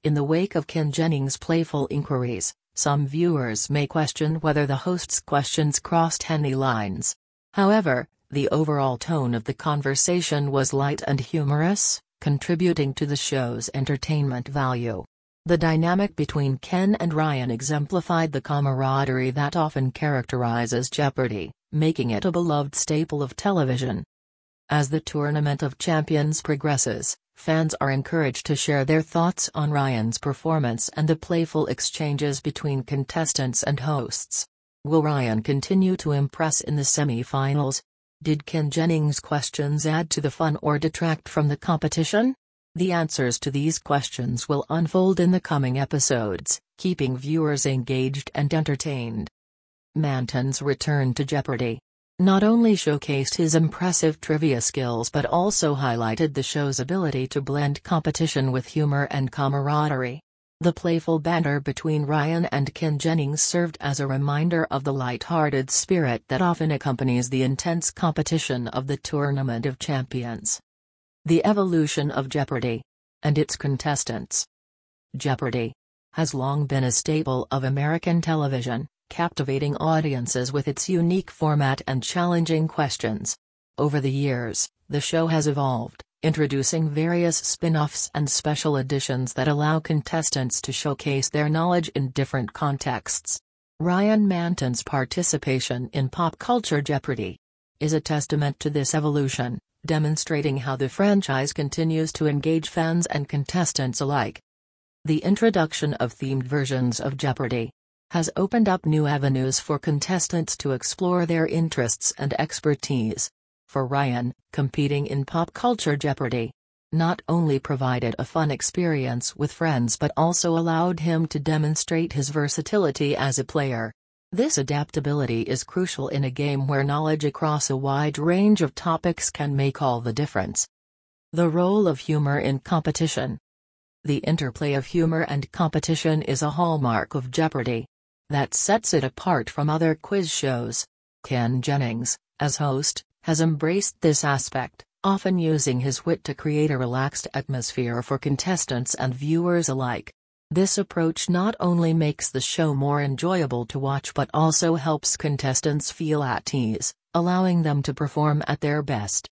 In the wake of Ken Jennings' playful inquiries, some viewers may question whether the host's questions crossed any lines. However, the overall tone of the conversation was light and humorous, contributing to the show's entertainment value. The dynamic between Ken and Ryan exemplified the camaraderie that often characterizes Jeopardy, making it a beloved staple of television. As the Tournament of Champions progresses, fans are encouraged to share their thoughts on Ryan's performance and the playful exchanges between contestants and hosts. Will Ryan continue to impress in the semi-finals? Did Ken Jennings' questions add to the fun or detract from the competition? The answers to these questions will unfold in the coming episodes, keeping viewers engaged and entertained. Manton's return to Jeopardy! Not only showcased his impressive trivia skills but also highlighted the show's ability to blend competition with humor and camaraderie. The playful banter between Ryan and Ken Jennings served as a reminder of the light-hearted spirit that often accompanies the intense competition of the Tournament of Champions. The evolution of Jeopardy! And its contestants. Jeopardy! Has long been a staple of American television, captivating audiences with its unique format and challenging questions. Over the years, the show has evolved, introducing various spin-offs and special editions that allow contestants to showcase their knowledge in different contexts. Ryan Manton's participation in Pop Culture Jeopardy! Is a testament to this evolution, demonstrating how the franchise continues to engage fans and contestants alike. The introduction of themed versions of Jeopardy! Has opened up new avenues for contestants to explore their interests and expertise. For Ryan, competing in Pop Culture Jeopardy! Not only provided a fun experience with friends but also allowed him to demonstrate his versatility as a player. This adaptability is crucial in a game where knowledge across a wide range of topics can make all the difference. The role of humor in competition. The interplay of humor and competition is a hallmark of Jeopardy! That sets it apart from other quiz shows. Ken Jennings, as host, has embraced this aspect, often using his wit to create a relaxed atmosphere for contestants and viewers alike. This approach not only makes the show more enjoyable to watch but also helps contestants feel at ease, allowing them to perform at their best.